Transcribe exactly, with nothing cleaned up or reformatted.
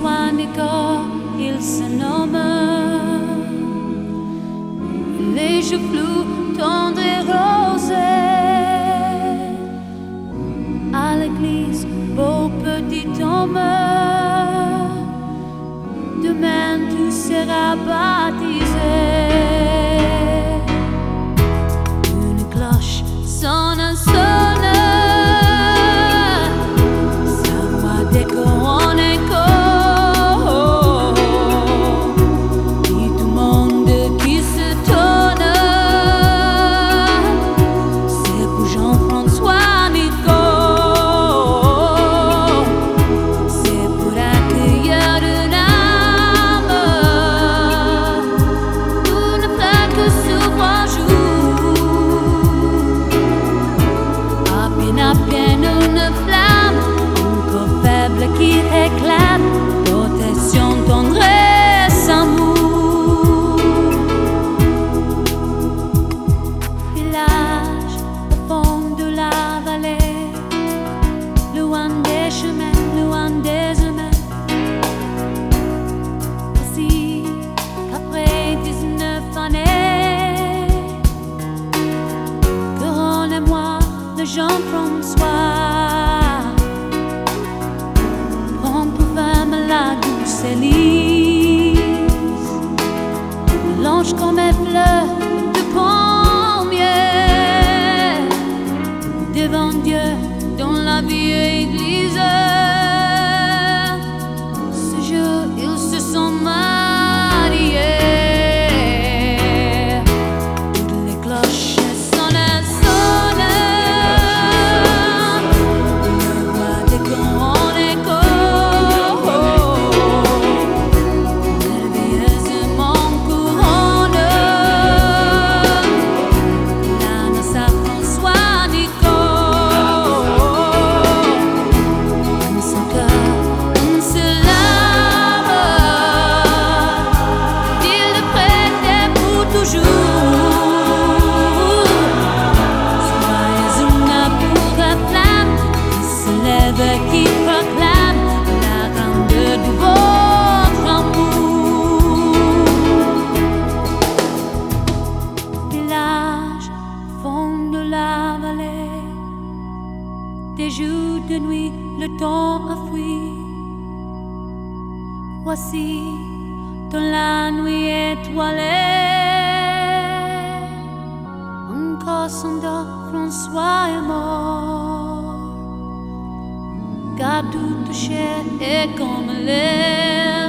François-Nicolas, il se nomme. Les jeux flous, tendres et rosés. À l'église, beau petit homme. Demain tu seras baptisé. Une cloche sonne, sonne. Sa voix d'écho en écho. Et tout le monde qui se tourne. C'est pour Jean-François Nico. C'est pour accueillir une âme. Une flamme que s'ouvre un jour. À peine, à peine une flamme, encore faible qui réclame protection, tendresse, amour. Village au fond de la vallée, loin des chemins, loin des humains. Aussi qu'après dix-neuf années, que rendez-moi le Jean-François. Prends pour femme la douce Élise, blanche comme un fleur de pommier, devant Dieu dans la vieille église. Ce jour, ils se sont mariés. Toutes les cloches sonnent, sonnent. Le roi d'écho en écho. Merveilleusement couronne. La noce à François Nico. Dans son cœur, on se lave. Il le prêtait pour toujours. Soyez une pour la flamme qui se lève, qui proclame la grandeur de votre amour. Village, fond de la vallée, des jours de nuit, le temps a fui. Voici dans la nuit étoilée, encore s'endort, François est mort. Car toute chair est comme l'air.